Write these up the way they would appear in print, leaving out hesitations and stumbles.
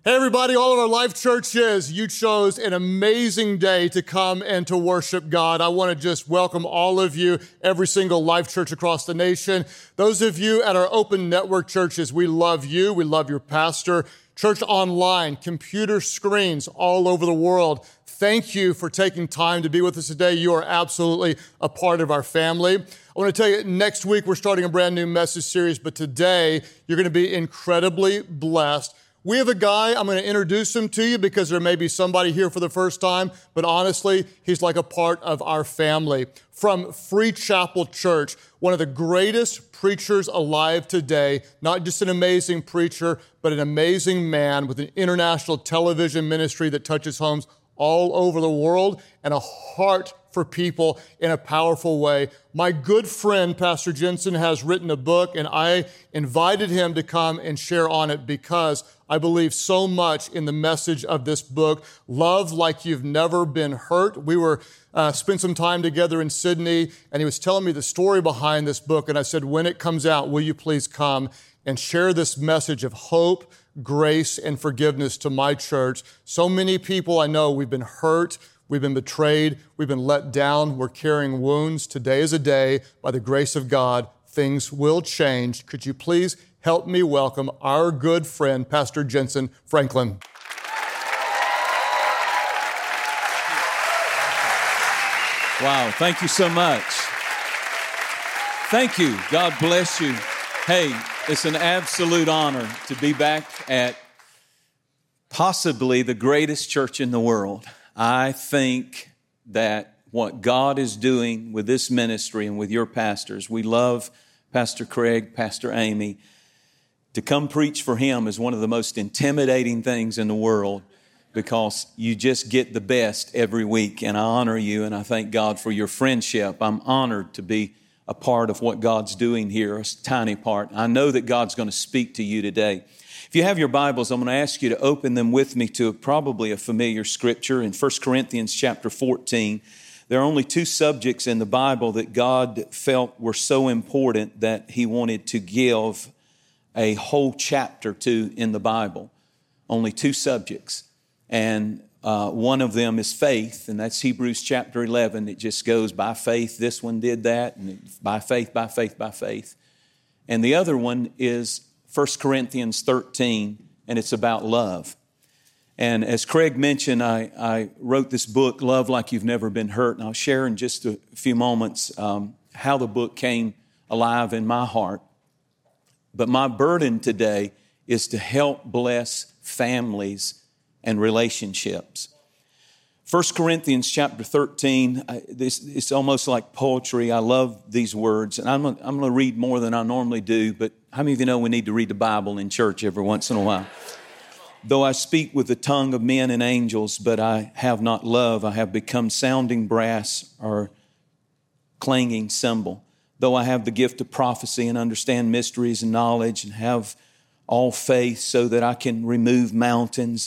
Hey everybody, all of our Life churches, you chose an amazing day to come and to worship God. I want to just welcome all of you, every single Life church across the nation. Those of you at our open network churches, we love you. We love your pastor. Church online, computer screens all over the world. Thank you for taking time to be with us today. You are absolutely a part of our family. I want to tell you, next week we're starting a brand new message series, but today you're going to be incredibly blessed. We have a guy, I'm going to introduce him to you because there may be somebody here for the first time, but honestly, he's like a part of our family. From Free Chapel Church, one of the greatest preachers alive today, not just an amazing preacher, but an amazing man with an international television ministry that touches homes all over the world and a heart for people in a powerful way. My good friend, Pastor Jensen, has written a book, and I invited him to come and share on it because I believe so much in the message of this book, Love Like You've Never Been Hurt. We spent some time together in Sydney, and he was telling me the story behind this book, and I said, when it comes out, will you please come and share this message of hope, grace, and forgiveness to my church? So many people I know, we've been hurt, we've been betrayed, we've been let down, we're carrying wounds. Today is a day, by the grace of God, things will change. Could you please help me welcome our good friend, Pastor Jensen Franklin. Wow, thank you so much. Thank you. God bless you. Hey, it's an absolute honor to be back at possibly the greatest church in the world. I think that what God is doing with this ministry and with your pastors, we love Pastor Craig, Pastor Amy. To come preach for him is one of the most intimidating things in the world because you just get the best every week. And I honor you and I thank God for your friendship. I'm honored to be a part of what God's doing here, a tiny part. I know that God's going to speak to you today. If you have your Bibles, I'm going to ask you to open them with me to probably a familiar scripture in 1 Corinthians chapter 14. There are only two subjects in the Bible that God felt were so important that He wanted to give a whole chapter to in the Bible. Only two subjects. And one of them is faith, and that's Hebrews chapter 11. It just goes by faith, this one did that, and by faith, by faith, by faith. And the other one is 1 Corinthians 13, and it's about love. And as Craig mentioned, I wrote this book, Love Like You've Never Been Hurt, and I'll share in just a few moments how the book came alive in my heart. But my burden today is to help bless families and relationships. 1 Corinthians chapter 13, it's almost like poetry. I love these words, and I'm going to read more than I normally do, but how many of you know we need to read the Bible in church every once in a while? Though I speak with the tongue of men and angels, but I have not love, I have become sounding brass or clanging cymbal. Though I have the gift of prophecy and understand mysteries and knowledge and have all faith so that I can remove mountains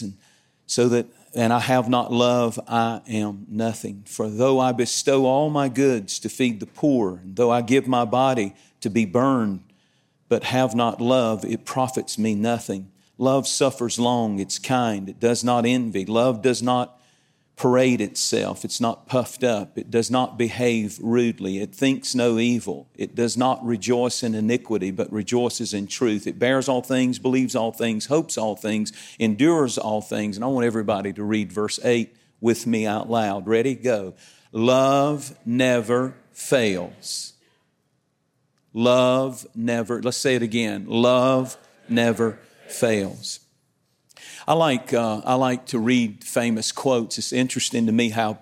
and I have not love, I am nothing. For though I bestow all my goods to feed the poor, and though I give my body to be burned, but have not love, it profits me nothing. Love suffers long, it's kind, it does not envy. Love does not parade itself, it's not puffed up, it does not behave rudely, it thinks no evil, it does not rejoice in iniquity, but rejoices in truth. It bears all things, believes all things, hopes all things, endures all things. And I want everybody to read verse 8 with me out loud. Ready? Go. Love never fails. Love never, let's say it again. Love never fails. I like to read famous quotes. It's interesting to me how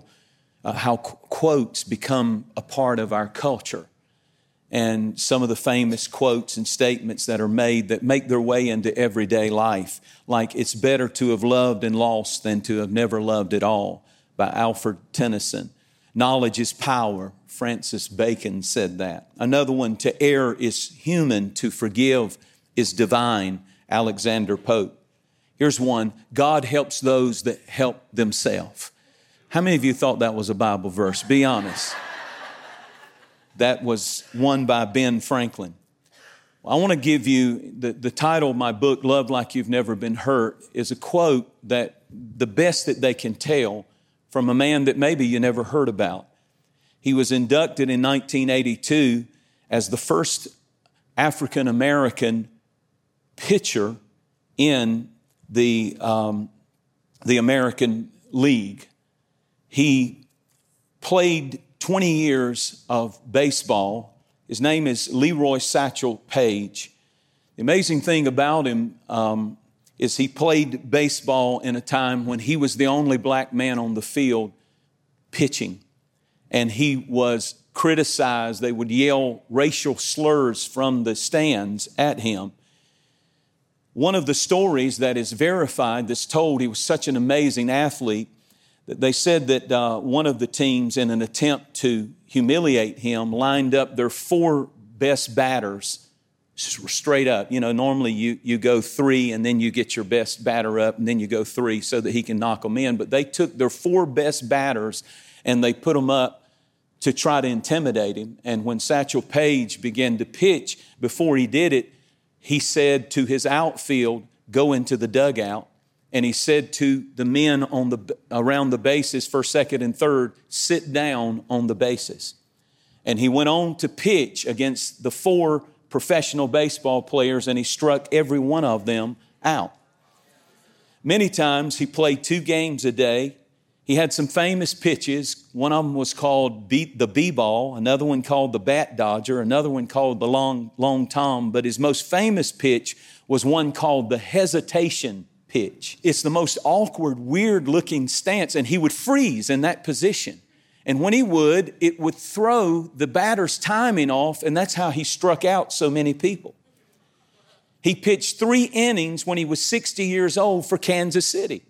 quotes become a part of our culture. And some of the famous quotes and statements that are made that make their way into everyday life. Like, it's better to have loved and lost than to have never loved at all, by Alfred Tennyson. Knowledge is power. Francis Bacon said that. Another one, to err is human, to forgive is divine. Alexander Pope. Here's one, God helps those that help themselves. How many of you thought that was a Bible verse? Be honest. That was one by Ben Franklin. I want to give you the title of my book, Love Like You've Never Been Hurt, is a quote that the best that they can tell from a man that maybe you never heard about. He was inducted in 1982 as the first African-American pitcher in the American League. He played 20 years of baseball. His name is Leroy Satchel Paige. The amazing thing about him is he played baseball in a time when he was the only black man on the field pitching. And he was criticized. They would yell racial slurs from the stands at him. One of the stories that is verified, that's told, he was such an amazing athlete, that they said that one of the teams, in an attempt to humiliate him, lined up their 4 best batters straight up. You know, normally you go 3 and then you get your best batter up and then you go 3 so that he can knock them in. But they took their 4 best batters and they put them up to try to intimidate him. And when Satchel Paige began to pitch, before he did it, he said to his outfield, go into the dugout. And he said to the men around the bases, first, second, and third, sit down on the bases. And he went on to pitch against the 4 professional baseball players, and he struck every one of them out. Many times he played 2 games a day. He had some famous pitches. One of them was called the B-ball, another one called the bat dodger, another one called the long tom. But his most famous pitch was one called the hesitation pitch. It's the most awkward, weird-looking stance, and he would freeze in that position. And when he would, it would throw the batter's timing off, and that's how he struck out so many people. He pitched 3 innings when he was 60 years old for Kansas City.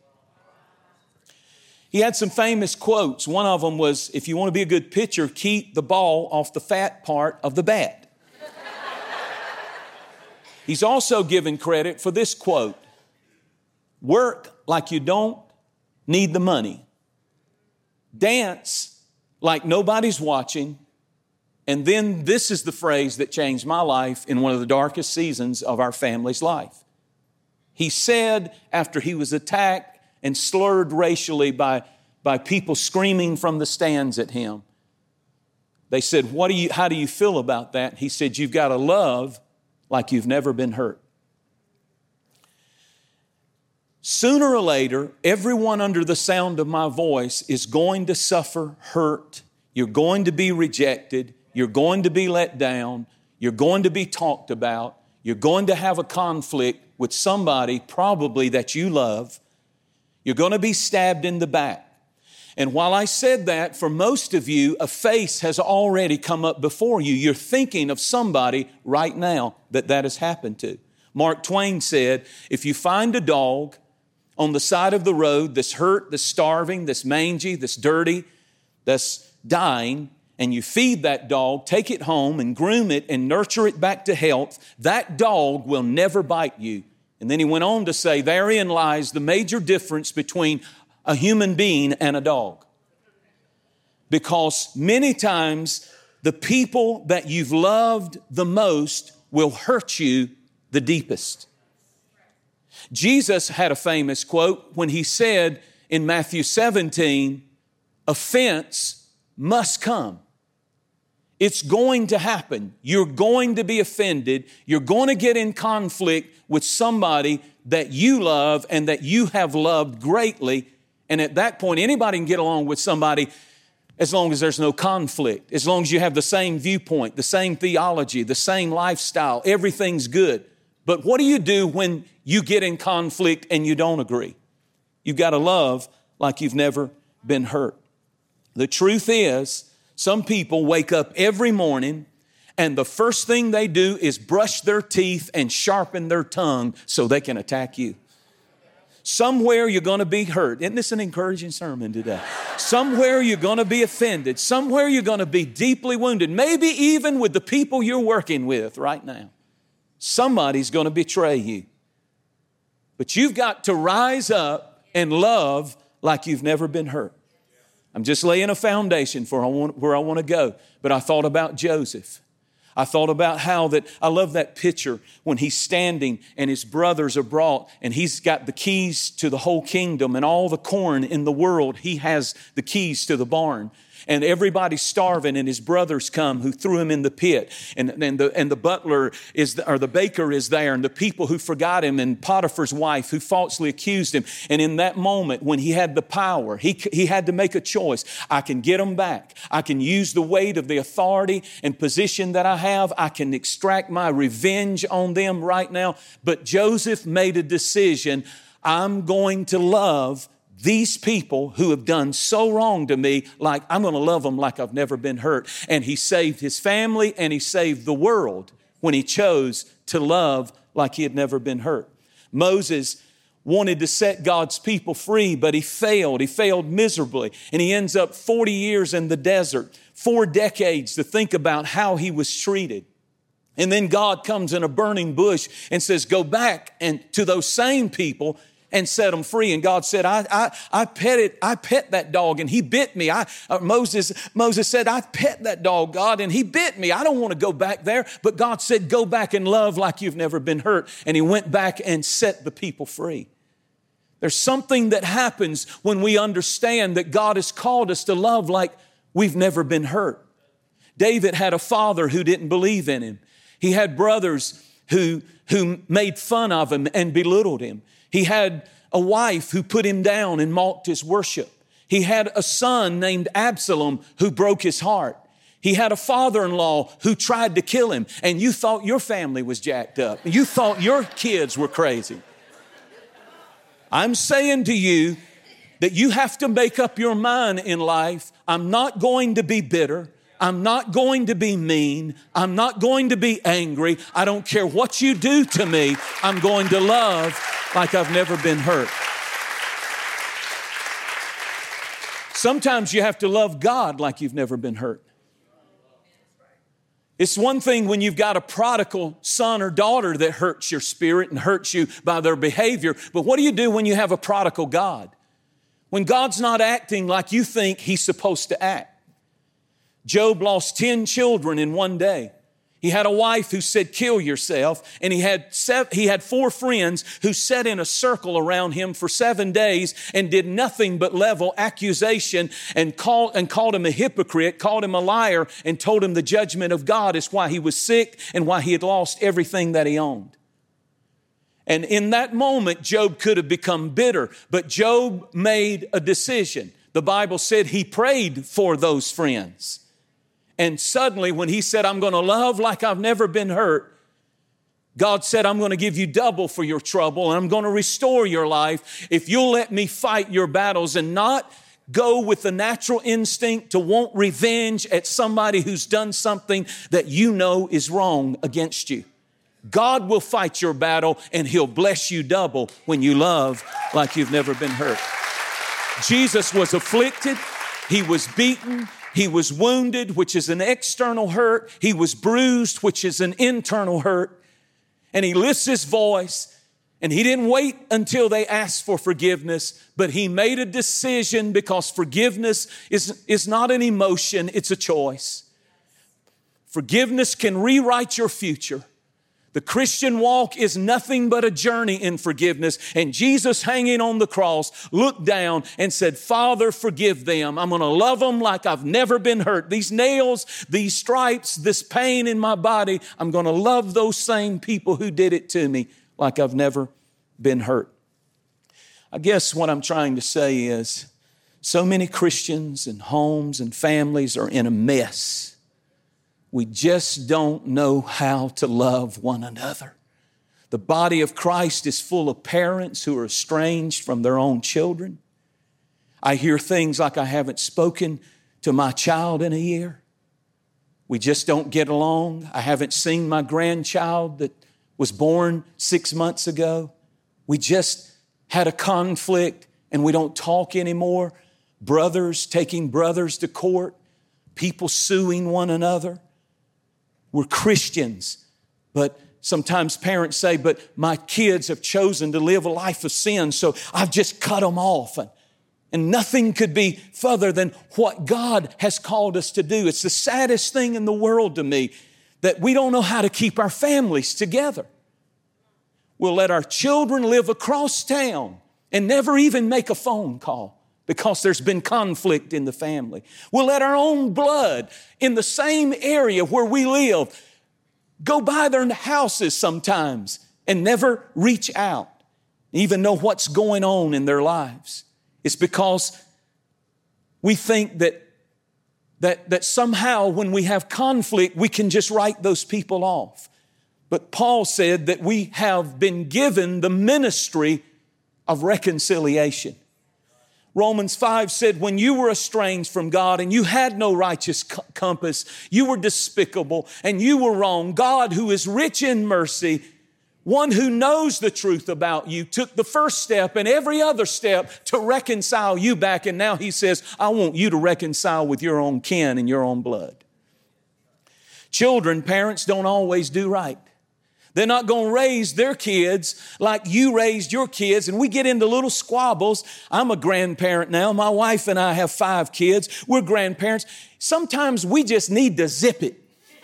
He had some famous quotes. One of them was, if you want to be a good pitcher, keep the ball off the fat part of the bat. He's also given credit for this quote: work like you don't need the money. Dance like nobody's watching. And then this is the phrase that changed my life in one of the darkest seasons of our family's life. He said, after he was attacked and slurred racially by people screaming from the stands at him, they said, how do you feel about that? He said, you've got to love like you've never been hurt. Sooner or later, everyone under the sound of my voice is going to suffer hurt. You're going to be rejected. You're going to be let down. You're going to be talked about. You're going to have a conflict with somebody probably that you love. You're going to be stabbed in the back. And while I said that, for most of you, a face has already come up before you. You're thinking of somebody right now that has happened to. Mark Twain said, if you find a dog on the side of the road that's hurt, that's starving, that's mangy, that's dirty, that's dying, and you feed that dog, take it home and groom it and nurture it back to health, that dog will never bite you. And then he went on to say, therein lies the major difference between a human being and a dog. Because many times the people that you've loved the most will hurt you the deepest. Jesus had a famous quote when he said in Matthew 17, offense must come. It's going to happen. You're going to be offended. You're going to get in conflict with somebody that you love and that you have loved greatly. And at that point, anybody can get along with somebody as long as there's no conflict, as long as you have the same viewpoint, the same theology, the same lifestyle, everything's good. But what do you do when you get in conflict and you don't agree? You've got to love like you've never been hurt. The truth is, some people wake up every morning and the first thing they do is brush their teeth and sharpen their tongue so they can attack you. Somewhere you're going to be hurt. Isn't this an encouraging sermon today? Somewhere you're going to be offended. Somewhere you're going to be deeply wounded. Maybe even with the people you're working with right now. Somebody's going to betray you. But you've got to rise up and love like you've never been hurt. I'm just laying a foundation for where I want to go. But I thought about Joseph. I thought about how that, I love that picture when he's standing and his brothers are brought and he's got the keys to the whole kingdom and all the corn in the world. He has the keys to the barn. And everybody's starving, and his brothers come who threw him in the pit. And the butler or the baker is there, and the people who forgot him, and Potiphar's wife who falsely accused him. And in that moment, when he had the power, he had to make a choice. I can get them back. I can use the weight of the authority and position that I have. I can extract my revenge on them right now. But Joseph made a decision. I'm going to love these people who have done so wrong to me, like I'm going to love them like I've never been hurt. And he saved his family and he saved the world when he chose to love like he had never been hurt. Moses wanted to set God's people free, but he failed. He failed miserably. And he ends up 40 years in the desert, 4 decades to think about how he was treated. And then God comes in a burning bush and says, go back and to those same people and set them free. And God said, I pet that dog and he bit me. Moses said, I pet that dog, God, and he bit me. I don't want to go back there. But God said, go back and love like you've never been hurt. And he went back and set the people free. There's something that happens when we understand that God has called us to love like we've never been hurt. David had a father who didn't believe in him. He had brothers who made fun of him and belittled him. He had a wife who put him down and mocked his worship. He had a son named Absalom who broke his heart. He had a father-in-law who tried to kill him, and you thought your family was jacked up. You thought your kids were crazy. I'm saying to you that you have to make up your mind in life. I'm not going to be bitter. I'm not going to be mean. I'm not going to be angry. I don't care what you do to me. I'm going to love like I've never been hurt. Sometimes you have to love God like you've never been hurt. It's one thing when you've got a prodigal son or daughter that hurts your spirit and hurts you by their behavior. But what do you do when you have a prodigal God? When God's not acting like you think He's supposed to act. Job lost 10 children in one day. He had a wife who said, kill yourself. And he had 4 friends who sat in a circle around him for 7 days and did nothing but level accusation and called him a hypocrite, called him a liar, and told him the judgment of God is why he was sick and why he had lost everything that he owned. And in that moment, Job could have become bitter, but Job made a decision. The Bible said he prayed for those friends. And suddenly when he said, I'm going to love like I've never been hurt, God said, I'm going to give you double for your trouble and I'm going to restore your life if you'll let me fight your battles and not go with the natural instinct to want revenge at somebody who's done something that you know is wrong against you. God will fight your battle and He'll bless you double when you love like you've never been hurt. Jesus was afflicted. He was beaten. He was wounded, which is an external hurt. He was bruised, which is an internal hurt. And He lifts His voice, and He didn't wait until they asked for forgiveness, but He made a decision because forgiveness is not an emotion, it's a choice. Forgiveness can rewrite your future. The Christian walk is nothing but a journey in forgiveness. And Jesus, hanging on the cross, looked down and said, Father, forgive them. I'm going to love them like I've never been hurt. These nails, these stripes, this pain in my body, I'm going to love those same people who did it to me like I've never been hurt. I guess what I'm trying to say is so many Christians and homes and families are in a mess. We just don't know how to love one another. The body of Christ is full of parents who are estranged from their own children. I hear things like, I haven't spoken to my child in a year. We just don't get along. I haven't seen my grandchild that was born 6 months ago. We just had a conflict and we don't talk anymore. Brothers taking brothers to court. People suing one another. We're Christians, but sometimes parents say, but my kids have chosen to live a life of sin, so I've just cut them off. And nothing could be further than what God has called us to do. It's the saddest thing in the world to me that we don't know how to keep our families together. We'll let our children live across town and never even make a phone call because there's been conflict in the family. We'll let our own blood in the same area where we live go by their houses sometimes and never reach out, even know what's going on in their lives. It's because we think that somehow when we have conflict, we can just write those people off. But Paul said that we have been given the ministry of reconciliation. Romans 5 said, when you were estranged from God and you had no righteous compass, you were despicable and you were wrong, God, who is rich in mercy, one who knows the truth about you, took the first step and every other step to reconcile you back. And now he says, I want you to reconcile with your own kin and your own blood. Children, parents don't always do right. They're not going to raise their kids like you raised your kids. And we get into little squabbles. I'm a grandparent now. My wife and I have 5 kids. We're grandparents. Sometimes we just need to zip it.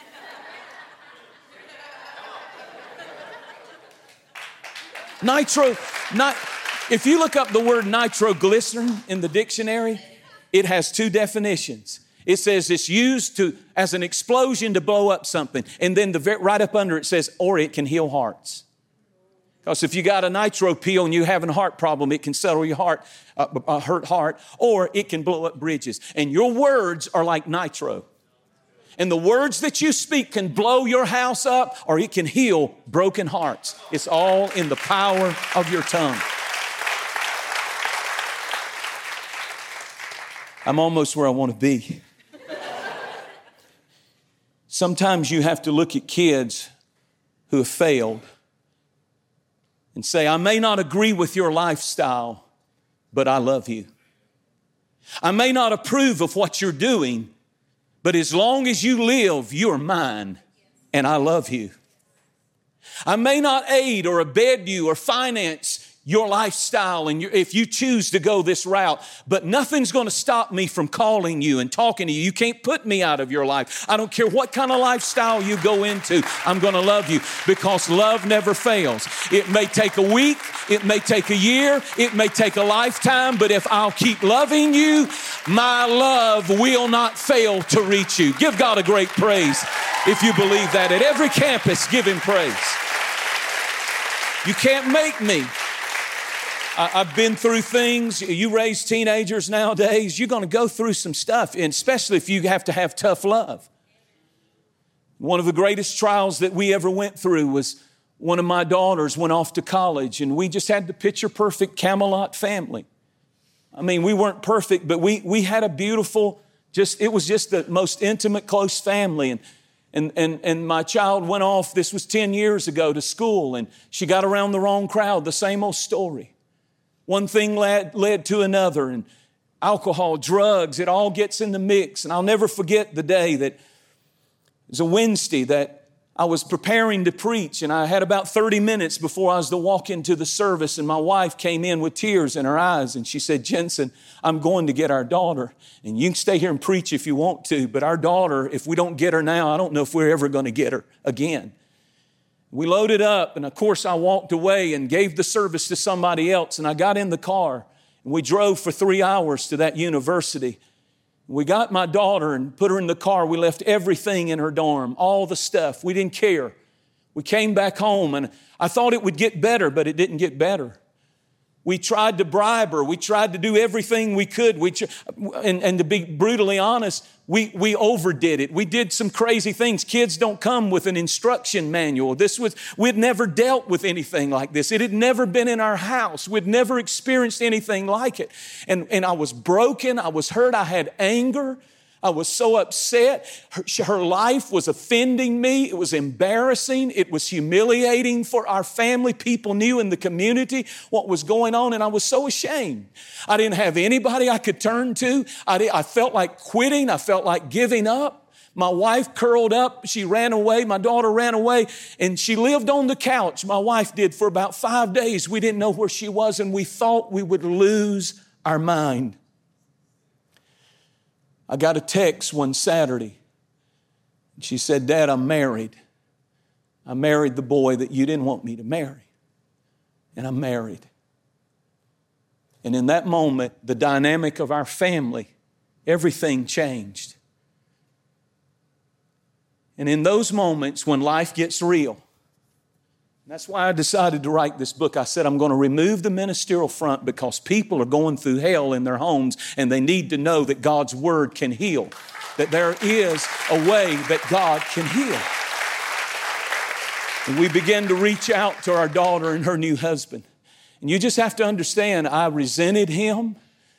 If you look up the word nitroglycerin in the dictionary, it has 2 definitions. It says it's used as an explosion to blow up something. And then right up under it says, or it can heal hearts. Because if you got a nitro peel and you're having a heart problem, it can settle your heart, hurt heart, or it can blow up bridges. And your words are like nitro. And the words that you speak can blow your house up, or it can heal broken hearts. It's all in the power of your tongue. I'm almost where I want to be. Sometimes you have to look at kids who have failed and say, I may not agree with your lifestyle, but I love you. I may not approve of what you're doing, but as long as you live, you're mine, and I love you. I may not aid or abet you or finance your lifestyle and if you choose to go this route, but nothing's going to stop me from calling you and talking to you. You can't put me out of your life. I don't care what kind of lifestyle you go into. I'm going to love you because love never fails. It may take a week. It may take a year. It may take a lifetime, but if I'll keep loving you, my love will not fail to reach you. Give God a great praise if you believe that. At every campus, give Him praise. You can't make me. I've been through things. You raise teenagers nowadays, you're going to go through some stuff, and especially if you have to have tough love. One of the greatest trials that we ever went through was one of my daughters went off to college, and we just had the picture-perfect Camelot family. I mean, we weren't perfect, but we had a beautiful, it was just the most intimate, close family. And my child went off, this was 10 years ago, to school, and she got around the wrong crowd, the same old story. One thing led to another, and alcohol, drugs, it all gets in the mix. And I'll never forget the day that it was a Wednesday that I was preparing to preach, and I had about 30 minutes before I was to walk into the service, and my wife came in with tears in her eyes, and she said, Jensen, I'm going to get our daughter, and you can stay here and preach if you want to, but our daughter, if we don't get her now, I don't know if we're ever going to get her again. We loaded up, and of course I walked away and gave the service to somebody else, and I got in the car, and we drove for 3 hours to that university. We got my daughter and put her in the car. We left everything in her dorm, all the stuff. We didn't care. We came back home, and I thought it would get better, but it didn't get better. We tried to bribe her. We tried to do everything we could. And to be brutally honest, we overdid it. We did some crazy things. Kids don't come with an instruction manual. We'd never dealt with anything like this. It had never been in our house. We'd never experienced anything like it. And I was broken. I was hurt. I had anger. I was so upset. Her life was offending me. It was embarrassing. It was humiliating for our family. People knew in the community what was going on, and I was so ashamed. I didn't have anybody I could turn to. I felt like quitting. I felt like giving up. My wife curled up. She ran away. My daughter ran away, and she lived on the couch. My wife did for about 5 days. We didn't know where she was, and we thought we would lose our mind. I got a text one Saturday, She said, Dad, I'm married. I married the boy that you didn't want me to marry. And I'm married. And in that moment, the dynamic of our family, everything changed. And in those moments when life gets real, that's why I decided to write this book. I said, I'm going to remove the ministerial front because people are going through hell in their homes and they need to know that God's Word can heal, that there is a way that God can heal. And we began to reach out to our daughter and her new husband. And you just have to understand, I resented him.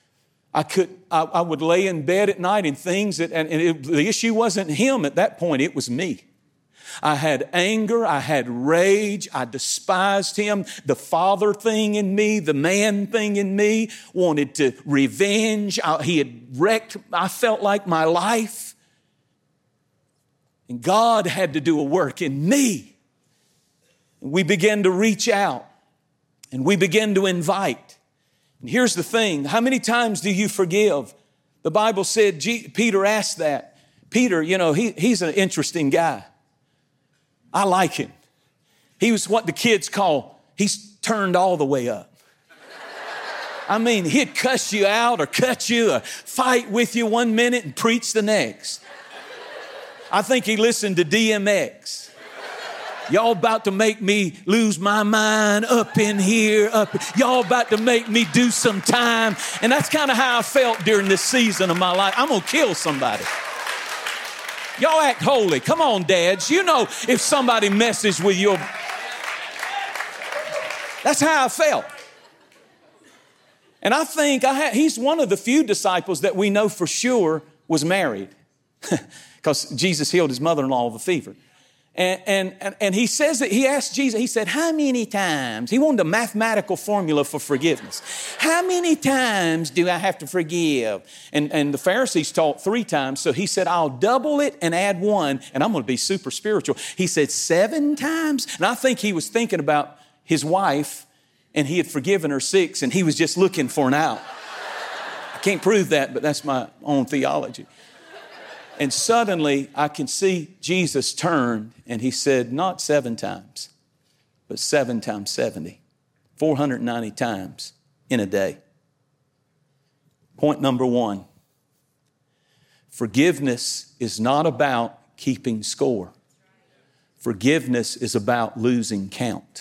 I would lay in bed at night and the issue wasn't him at that point, it was me. I had anger, I had rage, I despised him. The father thing in me, the man thing in me wanted to revenge. He had wrecked, I felt like, my life. And God had to do a work in me. And we began to reach out and we began to invite. And here's the thing, how many times do you forgive? The Bible said, Peter asked that. Peter, he's an interesting guy. I like him. He was what the kids call, he's turned all the way up. I mean, he'd cuss you out or cut you or fight with you one minute and preach the next. I think he listened to DMX. Y'all about to make me lose my mind up in here. Y'all about to make me do some time. And that's kind of how I felt during this season of my life. I'm going to kill somebody. Y'all act holy. Come on, dads. You know if somebody messes with your... That's how I felt. And I think he's one of the few disciples that we know for sure was married. Because Jesus healed his mother-in-law of a fever. And he says that he asked Jesus, he said, how many times? He wanted a mathematical formula for forgiveness. How many times do I have to forgive? And the Pharisees taught 3 times. So he said, I'll double it and add 1. And I'm going to be super spiritual. He said 7 times. And I think he was thinking about his wife and he had forgiven her 6 and he was just looking for an out. I can't prove that, but that's my own theology. And suddenly I can see Jesus turned and he said, not 7 times, but 7 times 70, 490 times in a day. Point number 1, forgiveness is not about keeping score. Forgiveness is about losing count.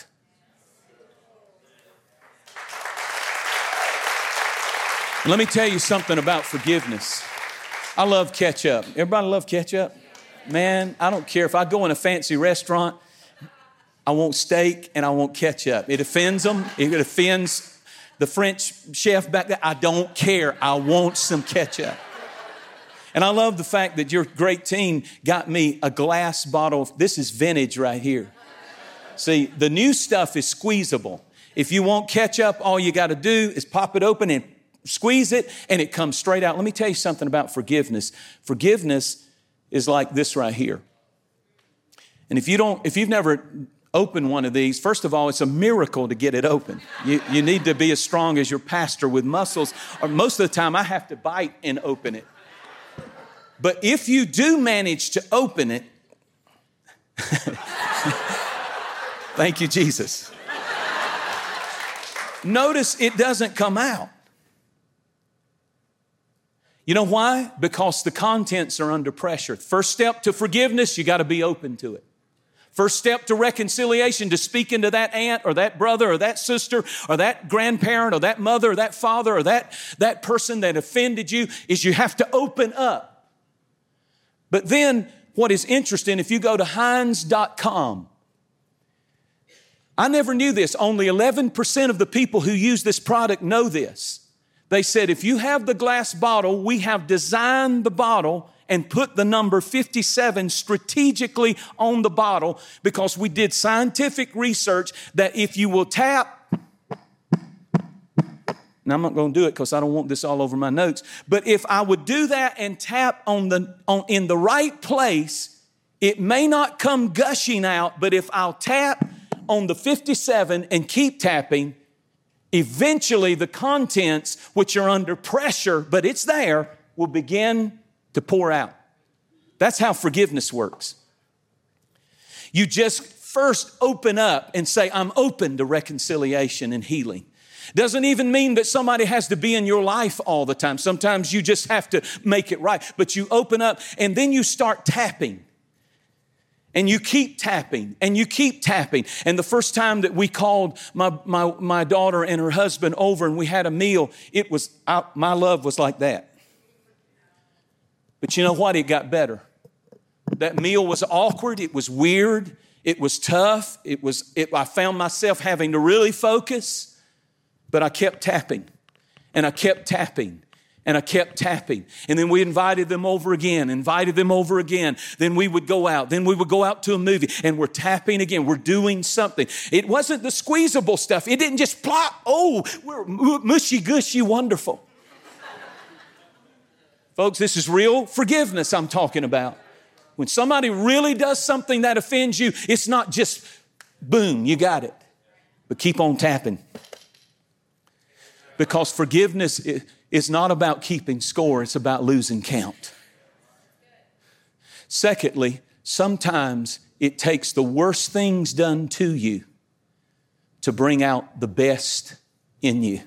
Let me tell you something about forgiveness. I love ketchup. Everybody love ketchup? Man, I don't care if I go in a fancy restaurant, I want steak and I want ketchup. It offends them. It offends the French chef back there. I don't care. I want some ketchup. And I love the fact that your great team got me a glass bottle. This is vintage right here. See, the new stuff is squeezable. If you want ketchup, all you got to do is pop it open and squeeze it and it comes straight out. Let me tell you something about forgiveness. Forgiveness is like this right here. And if you've never opened one of these, first of all, it's a miracle to get it open. You need to be as strong as your pastor with muscles, or most of the time I have to bite and open it. But if you do manage to open it, thank you, Jesus. Notice it doesn't come out. You know why? Because the contents are under pressure. First step to forgiveness, you got to be open to it. First step to reconciliation, to speak into that aunt or that brother or that sister or that grandparent or that mother or that father or that person that offended you, is you have to open up. But then what is interesting, if you go to Heinz.com, I never knew this. Only 11% of the people who use this product know this. They said, if you have the glass bottle, we have designed the bottle and put the number 57 strategically on the bottle because we did scientific research that if you will tap, now I'm not going to do it because I don't want this all over my notes, but if I would do that and tap in the right place, it may not come gushing out, but if I'll tap on the 57 and keep tapping, eventually the contents, which are under pressure, but it's there, will begin to pour out. That's how forgiveness works. You just first open up and say, I'm open to reconciliation and healing. Doesn't even mean that somebody has to be in your life all the time. Sometimes you just have to make it right. But you open up and then you start tapping. And you keep tapping and you keep tapping. And the first time that we called my daughter and her husband over and we had a meal, my love was like that. But you know what? It got better. That meal was awkward. It was weird. It was tough. I found myself having to really focus, but I kept tapping and I kept tapping. And I kept tapping. And then we invited them over again. Then we would go out. Then we would go out to a movie. And we're tapping again. We're doing something. It wasn't the squeezable stuff. It didn't just plop. Oh, we're mushy, gushy, wonderful. Folks, this is real forgiveness I'm talking about. When somebody really does something that offends you, it's not just boom, you got it. But keep on tapping. Because forgiveness is not about keeping score, it's about losing count. Secondly, sometimes it takes the worst things done to you to bring out the best in you.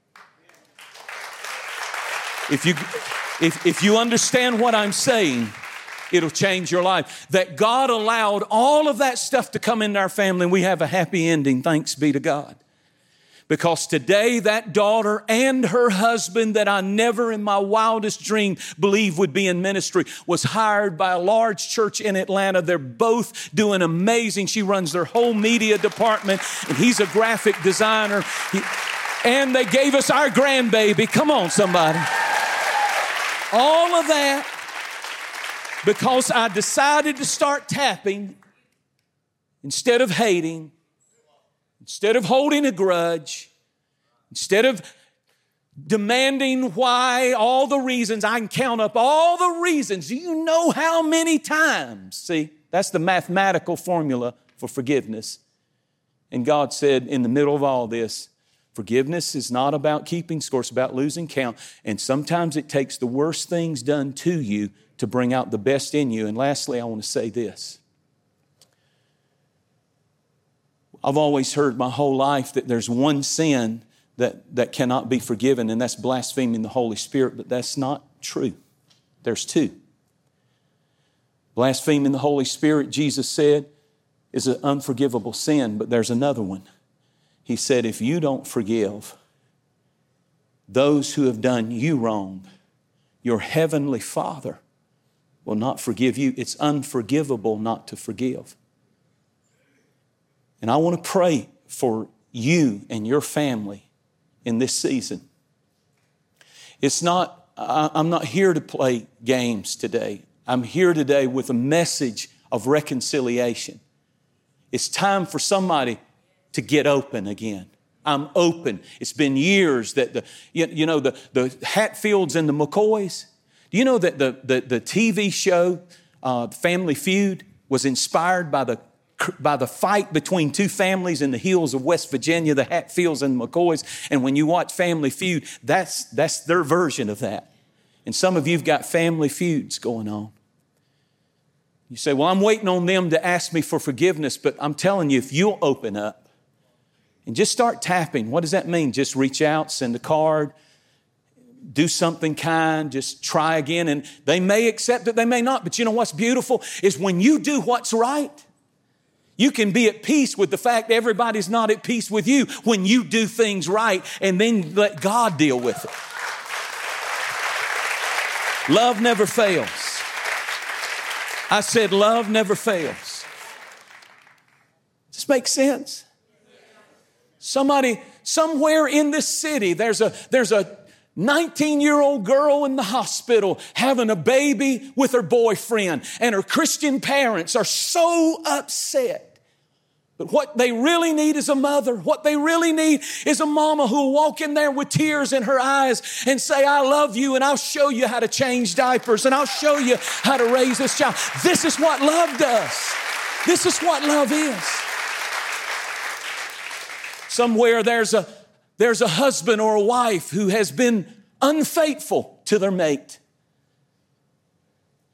If you understand what I'm saying, it'll change your life. That God allowed all of that stuff to come into our family and we have a happy ending, thanks be to God. Because today that daughter and her husband that I never in my wildest dream believed would be in ministry was hired by a large church in Atlanta. They're both doing amazing. She runs their whole media department and he's a graphic designer. And they gave us our grandbaby. Come on, somebody. All of that because I decided to start tapping instead of hating. Instead of holding a grudge, instead of demanding why, all the reasons, I can count up all the reasons. Do you know how many times? See, that's the mathematical formula for forgiveness. And God said in the middle of all this, forgiveness is not about keeping score, it's about losing count. And sometimes it takes the worst things done to you to bring out the best in you. And lastly, I want to say this. I've always heard my whole life that there's one sin that cannot be forgiven, and that's blaspheming the Holy Spirit, but that's not true. There's two. Blaspheming the Holy Spirit, Jesus said, is an unforgivable sin, but there's another one. He said, if you don't forgive those who have done you wrong, your heavenly Father will not forgive you. It's unforgivable not to forgive. And I want to pray for you and your family in this season. I'm not here to play games today. I'm here today with a message of reconciliation. It's time for somebody to get open again. I'm open. It's been years that the Hatfields and the McCoys. Do you know that the TV show, Family Feud, was inspired by the fight between two families in the hills of West Virginia, the Hatfields and the McCoys. And when you watch Family Feud, that's their version of that. And some of you've got family feuds going on. You say, well, I'm waiting on them to ask me for forgiveness, but I'm telling you, if you'll open up and just start tapping, what does that mean? Just reach out, send a card, do something kind, just try again. And they may accept it, they may not. But you know what's beautiful is when you do what's right, you can be at peace with the fact everybody's not at peace with you when you do things right and then let God deal with it. Love never fails. I said love never fails. Does this make sense? Somewhere in this city, there's a 19-year-old girl in the hospital having a baby with her boyfriend, and her Christian parents are so upset. But what they really need is a mother. What they really need is a mama who will walk in there with tears in her eyes and say, I love you, and I'll show you how to change diapers, and I'll show you how to raise this child. This is what love does. This is what love is. Somewhere there's a husband or a wife who has been unfaithful to their mate.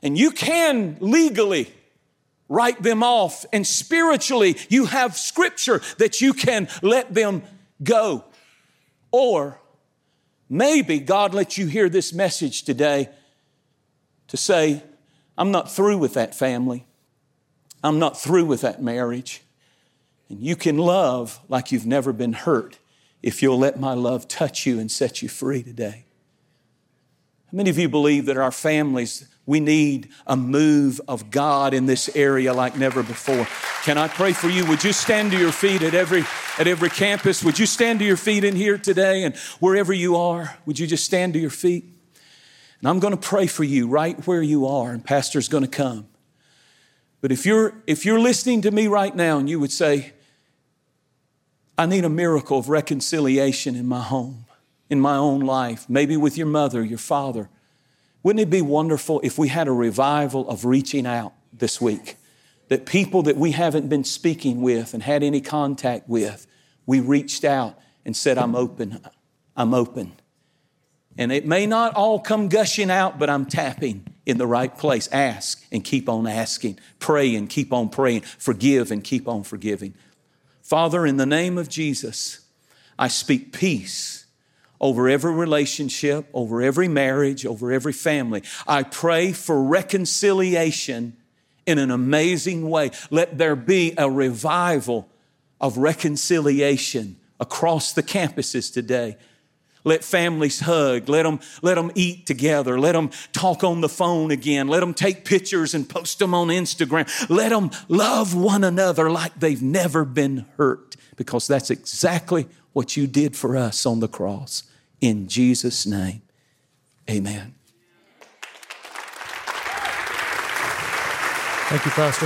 And you can legally write them off. And spiritually, you have Scripture that you can let them go. Or maybe God lets you hear this message today to say, I'm not through with that family. I'm not through with that marriage. And you can love like you've never been hurt if you'll let my love touch you and set you free today. How many of you believe that our families, we need a move of God in this area like never before? Can I pray for you? Would you stand to your feet at every campus? Would you stand to your feet in here today? And wherever you are, would you just stand to your feet? And I'm going to pray for you right where you are, and Pastor's going to come. But if you're listening to me right now and you would say, I need a miracle of reconciliation in my home, in my own life, maybe with your mother, your father. Wouldn't it be wonderful if we had a revival of reaching out this week? That people that we haven't been speaking with and had any contact with, we reached out and said, I'm open. I'm open. And it may not all come gushing out, but I'm tapping in the right place. Ask and keep on asking. Pray and keep on praying. Forgive and keep on forgiving. Father, in the name of Jesus, I speak peace over every relationship, over every marriage, over every family. I pray for reconciliation in an amazing way. Let there be a revival of reconciliation across the campuses today. Let families hug. Let them eat together. Let them talk on the phone again. Let them take pictures and post them on Instagram. Let them love one another like they've never been hurt, because that's exactly what you did for us on the cross. In Jesus' name, amen. Thank you, Pastor.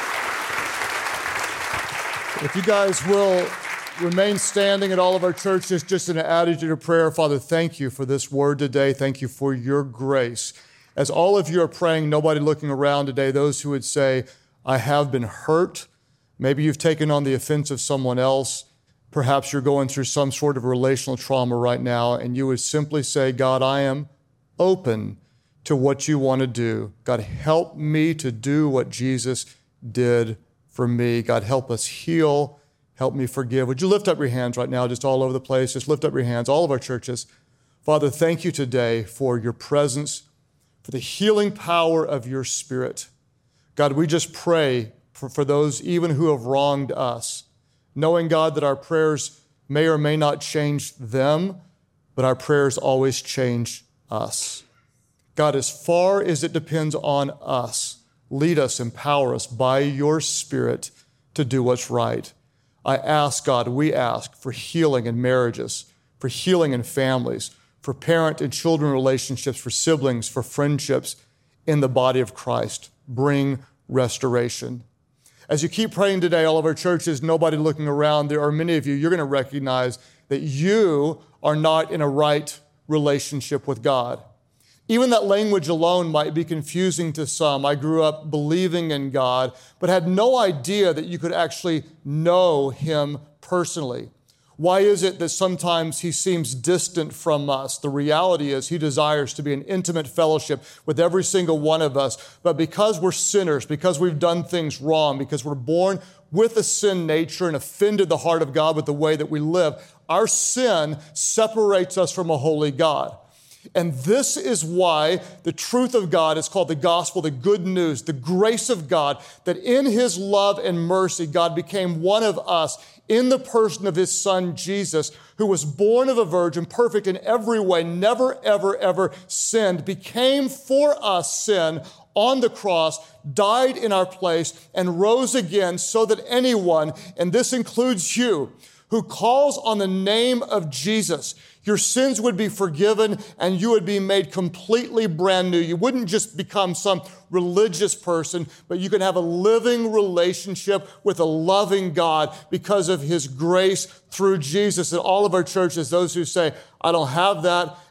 If you guys will remain standing at all of our churches, just in an attitude of prayer. Father, thank you for this word today. Thank you for your grace. As all of you are praying, nobody looking around today, those who would say, I have been hurt. Maybe you've taken on the offense of someone else. Perhaps you're going through some sort of relational trauma right now, and you would simply say, God, I am open to what you want to do. God, help me to do what Jesus did for me. God, help us heal. Help me forgive. Would you lift up your hands right now, just all over the place? Just lift up your hands, all of our churches. Father, thank you today for your presence, for the healing power of your Spirit. God, we just pray for those even who have wronged us, knowing, God, that our prayers may or may not change them, but our prayers always change us. God, as far as it depends on us, lead us, empower us by your Spirit to do what's right. I ask, God, we ask for healing in marriages, for healing in families, for parent and children relationships, for siblings, for friendships in the body of Christ. Bring restoration. As you keep praying today, all of our churches, nobody looking around, there are many of you, you're going to recognize that you are not in a right relationship with God. Even that language alone might be confusing to some. I grew up believing in God, but had no idea that you could actually know him personally. Why is it that sometimes he seems distant from us? The reality is he desires to be in intimate fellowship with every single one of us. But because we're sinners, because we've done things wrong, because we're born with a sin nature and offended the heart of God with the way that we live, our sin separates us from a holy God. And this is why the truth of God is called the gospel, the good news, the grace of God, that in his love and mercy, God became one of us in the person of his son, Jesus, who was born of a virgin, perfect in every way, never, ever, ever sinned, became for us sin on the cross, died in our place, and rose again so that anyone, and this includes you, who calls on the name of Jesus, your sins would be forgiven and you would be made completely brand new. You wouldn't just become some religious person, but you can have a living relationship with a loving God because of his grace through Jesus. And all of our churches, those who say, I don't have that,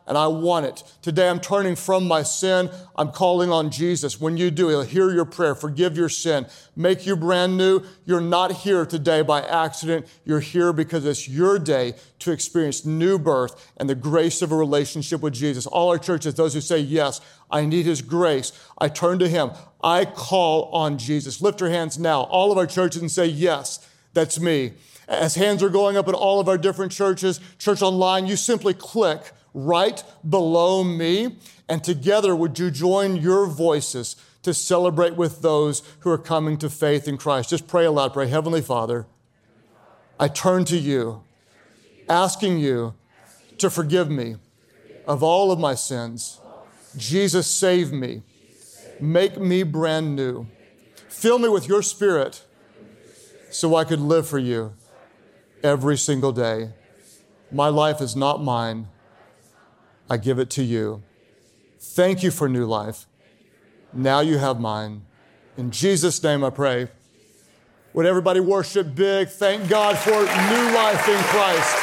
and I want it. Today I'm turning from my sin. I'm calling on Jesus. When you do, He'll hear your prayer, forgive your sin, make you brand new. You're not here today by accident. You're here because it's your day to experience new birth and the grace of a relationship with Jesus. All our churches, those who say, yes, I need His grace, I turn to Him. I call on Jesus. Lift your hands now, all of our churches, and say, yes, that's me. As hands are going up in all of our different churches, Church Online, you simply click right below me, and together would you join your voices to celebrate with those who are coming to faith in Christ. Just pray aloud. Pray, Heavenly Father, I turn to you, asking you to forgive me of all of my sins. Jesus, save me. Make me brand new. Fill me with your Spirit so I could live for you every single day. My life is not mine. I give it to you. Thank you for new life. Now you have mine. In Jesus' name I pray. Would everybody worship big? Thank God for new life in Christ.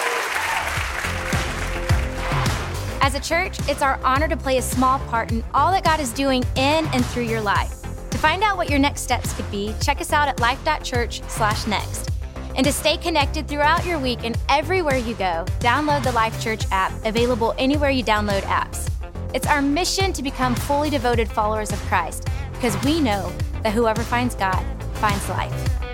As a church, it's our honor to play a small part in all that God is doing in and through your life. To find out what your next steps could be, check us out at life.church/next. And to stay connected throughout your week and everywhere you go, download the Life Church app, available anywhere you download apps. It's our mission to become fully devoted followers of Christ, because we know that whoever finds God finds life.